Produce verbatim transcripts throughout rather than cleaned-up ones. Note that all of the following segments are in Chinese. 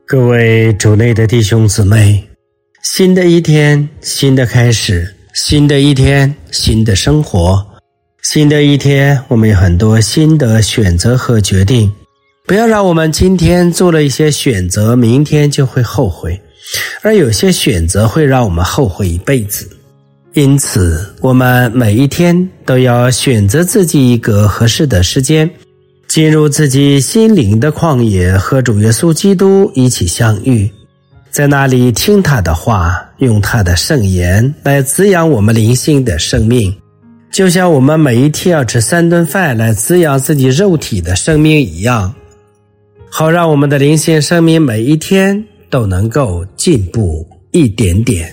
各位主内的弟兄姊妹，新的一天，新的开始，新的一天，新的生活，新的一天，我们有很多新的选择和决定。不要让我们今天做了一些选择，明天就会后悔，而有些选择会让我们后悔一辈子。因此，我们每一天都要选择自己一个合适的时间，进入自己心灵的旷野，和主耶稣基督一起相遇，在那里听他的话，用他的圣言来滋养我们灵性的生命，就像我们每一天要吃三顿饭来滋养自己肉体的生命一样，好让我们的灵性生命每一天都能够进步一点点。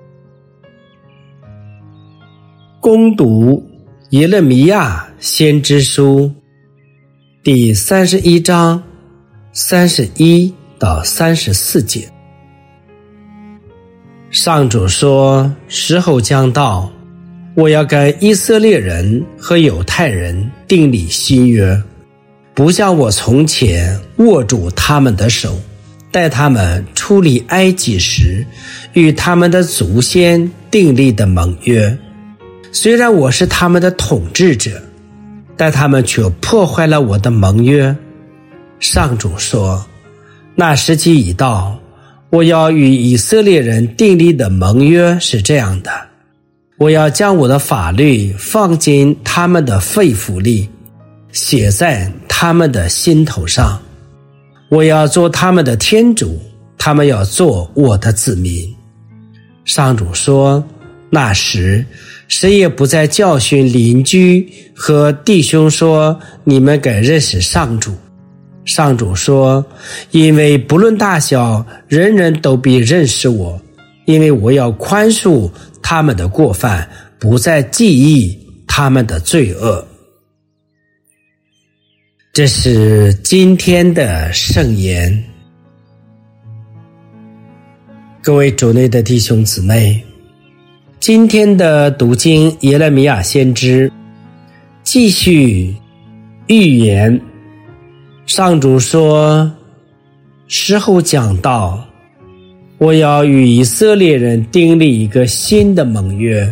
攻读耶勒米亚先知书第三十一章三十一到三十四节。上主说，时候将到，我要跟以色列人和犹太人订立新约，不像我从前握住他们的手，带他们出离埃及时与他们的祖先订立的盟约。虽然我是他们的统治者，但他们却破坏了我的盟约。上主说，那时期已到，我要与以色列人订立的盟约是这样的，我要将我的法律放进他们的肺腑里，写在他们的心头上。我要做他们的天主，他们要做我的子民。上主说，那时谁也不再教训邻居和弟兄说，你们该认识上主。上主说，因为不论大小，人人都必认识我，因为我要宽恕他们的过犯，不再记忆他们的罪恶。这是今天的圣言。各位主内的弟兄姊妹，今天的读经耶勒米亚先知继续预言。上主说，时候将到，我要与以色列人订立一个新的盟约。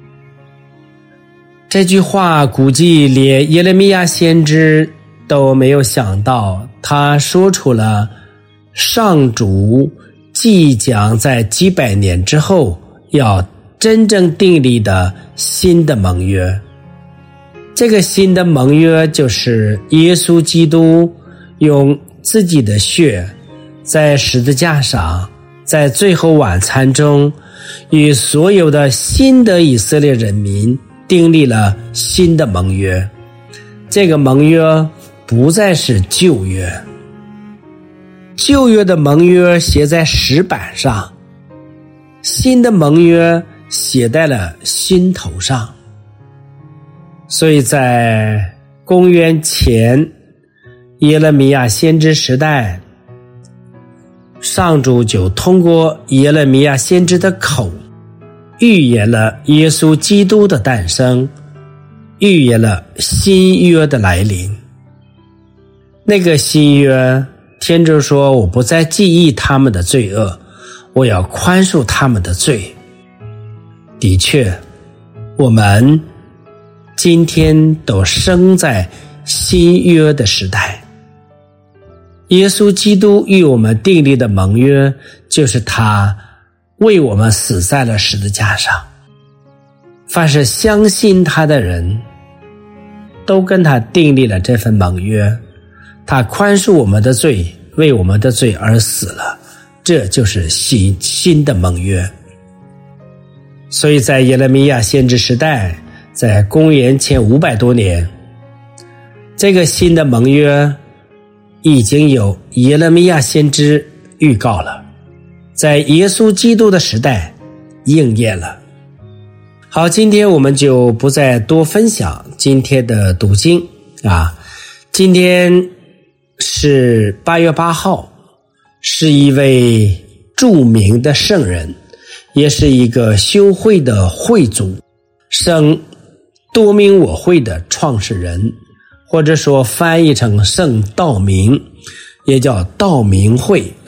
这句话估计连耶勒米亚先知都没有想到，他说出了上主即将在几百年之后要真正订立的新的盟约。这个新的盟约就是耶稣基督用自己的血在十字架上，在最后晚餐中与所有的新的以色列人民订立了新的盟约。这个盟约不再是旧约，旧约的盟约写在石板上，新的盟约写在了心头上。所以在公元前耶勒米亚先知时代，上主就通过耶勒米亚先知的口预言了耶稣基督的诞生，预言了新约的来临。那个新约，天主说，我不再记忆他们的罪恶，我要宽恕他们的罪。的确，我们今天都生在新约的时代。耶稣基督与我们订立的盟约，就是他为我们死在了十字架上。凡是相信他的人，都跟他订立了这份盟约。他宽恕我们的罪，为我们的罪而死了，这就是新新的盟约。所以在耶勒米亚先知时代，在公元前五百多年，这个新的盟约已经有耶勒米亚先知预告了，在耶稣基督的时代应验了。好，今天我们就不再多分享今天的读经啊。今天是八月八号，是一位著名的圣人，也是一个修会的会祖，圣多明我会的创始人，或者说翻译成圣道明，也叫道明会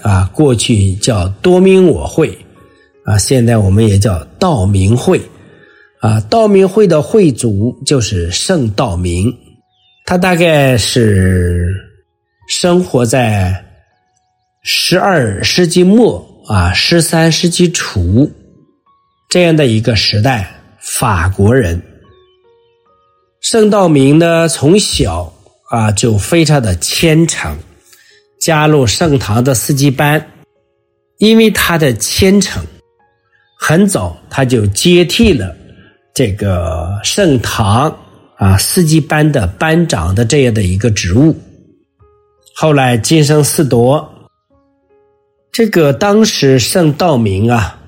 啊，过去叫多明我会啊，现在我们也叫道明会啊。道明会的会主就是圣道明，他大概是生活在十二世纪末啊，十三世纪初这样的一个时代，法国人。圣道明呢，从小啊就非常的虔诚，加入圣堂的四季班。因为他的虔诚，很早他就接替了这个圣堂啊四季班的班长的这样的一个职务。后来晋升四铎，这个当时圣道明啊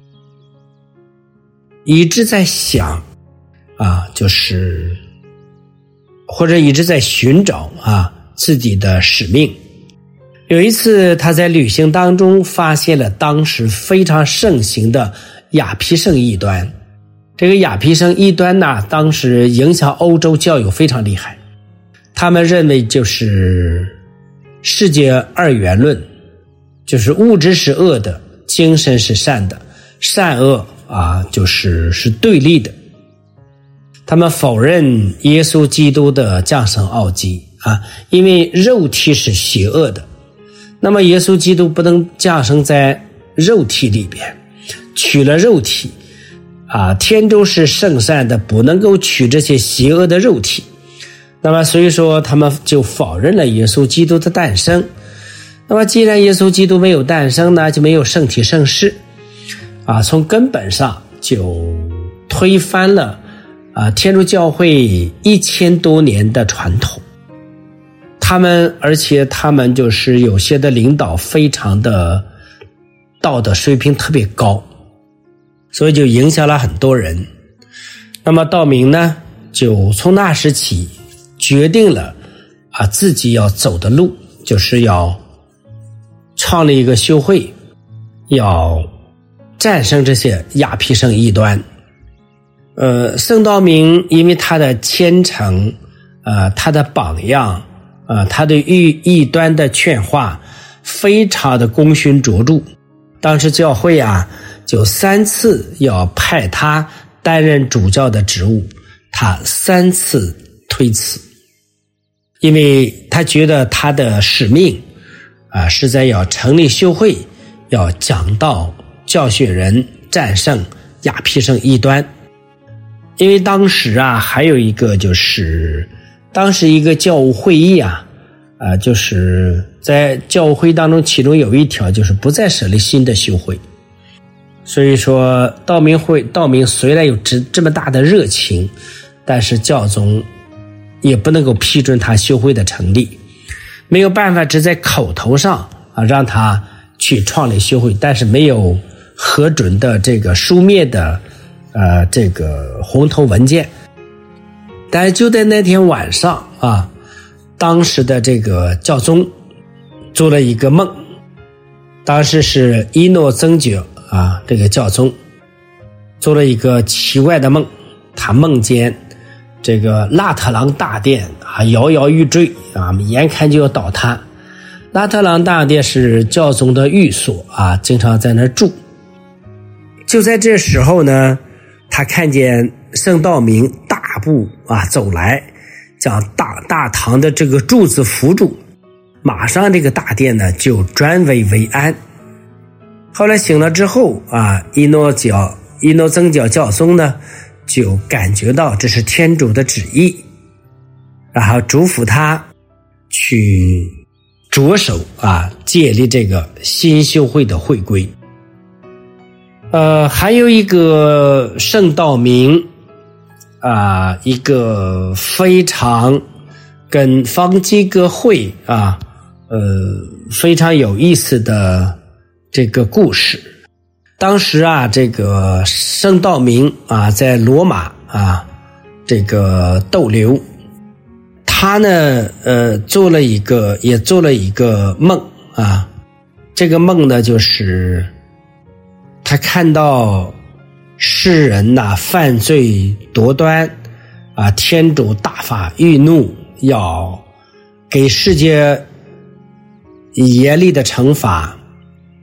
一直在想啊，就是或者一直在寻找啊自己的使命。有一次他在旅行当中发现了当时非常盛行的亚皮圣异端。这个亚皮圣异端呢，当时影响欧洲教友非常厉害。他们认为就是世界二元论，就是物质是恶的，精神是善的，善恶啊就是是对立的。他们否认耶稣基督的降生奥迹啊，因为肉体是邪恶的，那么耶稣基督不能降生在肉体里边，取了肉体啊，天主是圣善的，不能够取这些邪恶的肉体。那么所以说他们就否认了耶稣基督的诞生。那么既然耶稣基督没有诞生呢，就没有圣体圣事啊，从根本上就推翻了啊，天主教会一千多年的传统。他们而且他们就是有些的领导非常的道德水平特别高，所以就影响了很多人。那么道明呢，就从那时起决定了啊自己要走的路，就是要创立一个修会，要战胜这些亚皮圣异端。呃，圣道明因为他的虔诚，呃，他的榜样，呃，他对异异端的劝化，非常的功勋卓著。当时教会啊，就三次要派他担任主教的职务，他三次推辞，因为他觉得他的使命啊，是在要成立修会，要讲道，教训人，战胜亚皮圣异端。因为当时啊，还有一个就是当时一个教务会议啊，啊、呃，就是在教务会当中，其中有一条就是不再设立新的修会。所以说道明会道明虽然有这这么大的热情，但是教宗也不能够批准他修会的成立，没有办法，只在口头上啊让他去创立修会，但是没有核准的这个书面的呃这个红头文件。但是就在那天晚上啊，当时的这个教宗做了一个梦，当时是伊诺增爵啊，这个教宗做了一个奇怪的梦，他梦见这个拉特朗大殿啊摇摇欲坠啊，眼看就要倒塌。拉特朗大殿是教宗的寓所啊，经常在那住。就在这时候呢，他看见圣道明大步啊走来，将大大堂的这个柱子扶住，马上这个大殿呢就转危为安。后来醒了之后啊，伊诺教伊诺增教教宗呢就感觉到这是天主的旨意，然后嘱咐他去着手啊建立这个新修会的会规。呃，还有一个圣道明啊，一个非常跟方济各会啊，呃，非常有意思的这个故事。当时啊，这个圣道明啊，在罗马啊，这个逗留，他呢，呃，做了一个，也做了一个梦啊。这个梦呢，就是他看到世人呐、啊、犯罪夺端啊，天主大发御怒，要给世界严厉的惩罚。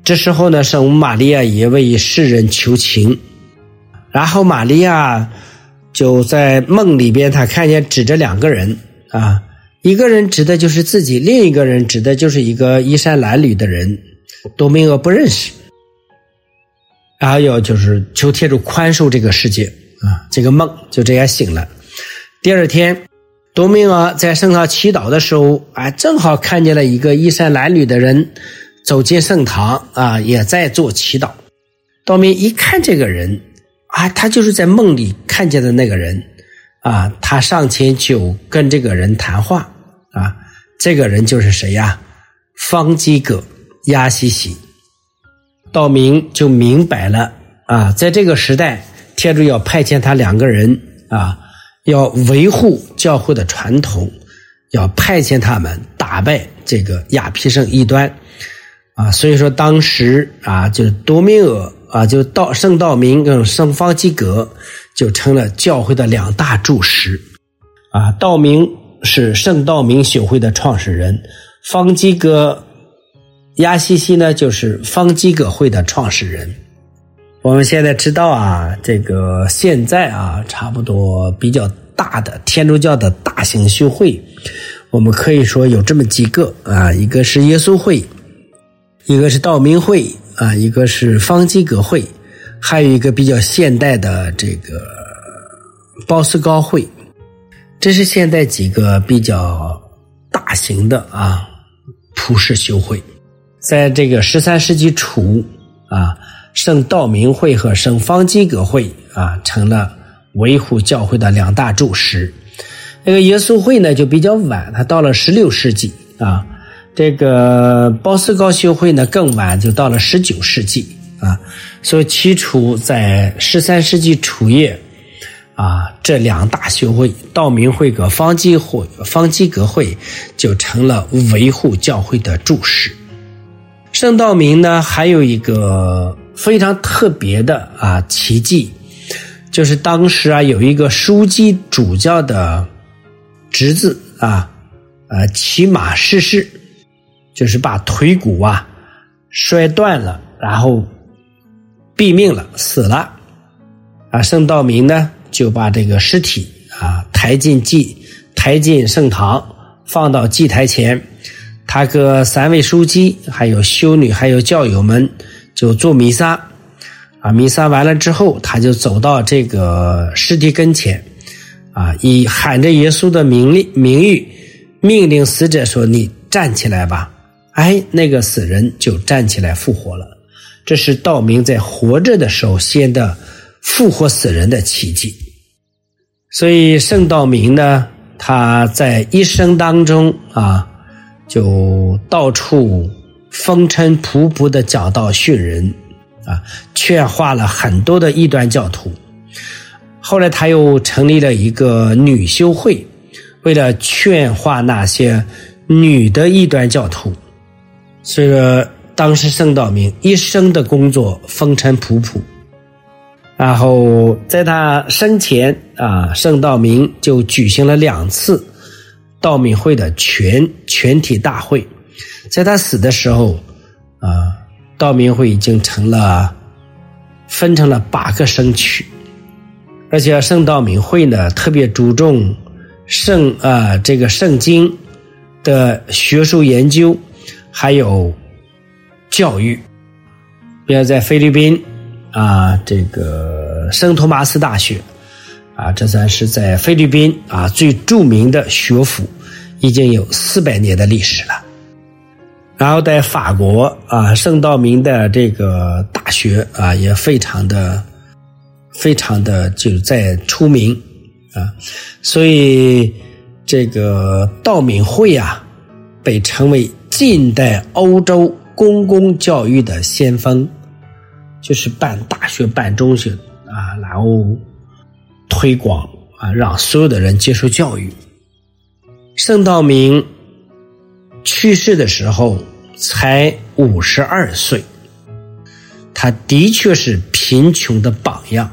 这时候呢，圣母玛利亚也为世人求情。然后玛利亚就在梦里边，她看见指着两个人啊，一个人指的就是自己，另一个人指的就是一个衣衫褴褛的人，多明厄不认识。然后要就是求天主宽恕这个世界啊，这个梦就这样醒了。第二天，多明厄在圣堂祈祷的时候啊，正好看见了一个衣衫褴褛的人走进圣堂啊，也在做祈祷。多明一看这个人啊，他就是在梦里看见的那个人啊，他上前就跟这个人谈话啊，这个人就是谁呀？方济各亚西西。道明就明白了啊，在这个时代，天主要派遣他两个人啊，要维护教会的传统，要派遣他们打败这个亚皮圣异端啊。所以说当时啊，就是多明厄啊，就道圣道明跟圣方济各就成了教会的两大柱石啊。道明是圣道明修会的创始人，方济各亚西西呢就是方济各会的创始人。我们现在知道啊，这个现在啊，差不多比较大的天主教的大型修会，我们可以说有这么几个啊，一个是耶稣会，一个是道明会啊，一个是方济各会，还有一个比较现代的这个鲍斯高会。这是现在几个比较大型的啊普世修会。在这个十三世纪初啊，圣道明会和圣方济各会啊成了维护教会的两大柱石。那个耶稣会呢就比较晚，它到了十六世纪啊。这个鲍斯高修会呢更晚，就到了十九世纪啊。所以起初在十三世纪初叶啊，这两大修会道明会和方济会方济各会就成了维护教会的柱石。圣道明呢还有一个非常特别的啊奇迹，就是当时啊有一个枢机主教的侄子啊呃骑马逝世，就是把腿骨啊摔断了，然后毙命了，死了啊。圣道明呢就把这个尸体啊抬进祭抬进圣堂，放到祭台前，他和三位书记还有修女还有教友们就做弥撒啊。弥撒完了之后，他就走到这个尸体跟前啊，以喊着耶稣的名令名誉命令死者说：“你站起来吧。”哎，那个死人就站起来复活了。这是道明在活着的时候先的复活死人的奇迹。所以圣道明呢，他在一生当中啊就到处风尘仆仆的讲道训人啊，劝化了很多的异端教徒。后来他又成立了一个女修会，为了劝化那些女的异端教徒。所以说当时圣道明一生的工作风尘仆仆。然后在他生前啊，圣道明就举行了两次道明会的全全体大会。在他死的时候啊，道明会已经成了分成了八个圣区。而且圣道明会呢特别注重圣啊这个圣经的学术研究还有教育。比如在菲律宾啊，这个圣托马斯大学啊，这算是在菲律宾啊最著名的学府，已经有四百年的历史了。然后在法国啊，圣道明的这个大学啊也非常的非常的就在出名啊，所以这个道明会啊被称为近代欧洲公共教育的先锋，就是办大学办中学啊，然后推广啊，让所有的人接受教育。圣道明去世的时候才五十二岁，他的确是贫穷的榜样。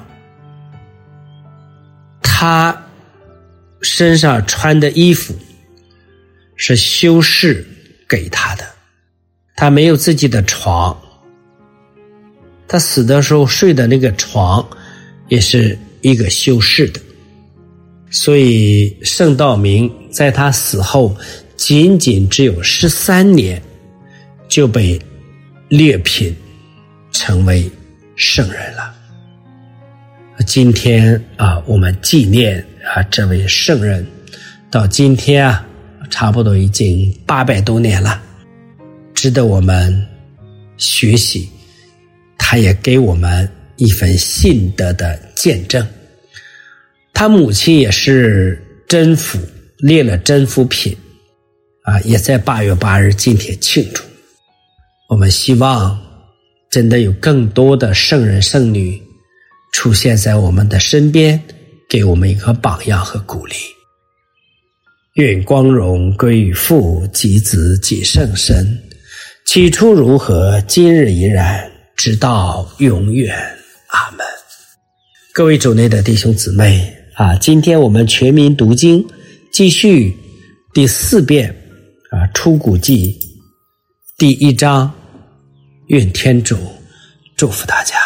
他身上穿的衣服是修士给他的，他没有自己的床他死的时候睡的那个床也是一个修饰的。所以圣道明在他死后仅仅只有十三年就被列品成为圣人了。今天啊，我们纪念啊这位圣人，到今天啊，差不多已经八百多年了，值得我们学习。他也给我们一份信德的见证。他母亲也是真福，列了真福品啊，也在八月八日今天庆祝。我们希望真的有更多的圣人圣女出现在我们的身边，给我们一个榜样和鼓励。愿光荣归于父及子及圣神，起初如何，今日依然，直到永远。阿们。各位主内的弟兄姊妹啊，今天我们全民读经，继续第四遍啊出谷记第一章。愿天主祝福大家。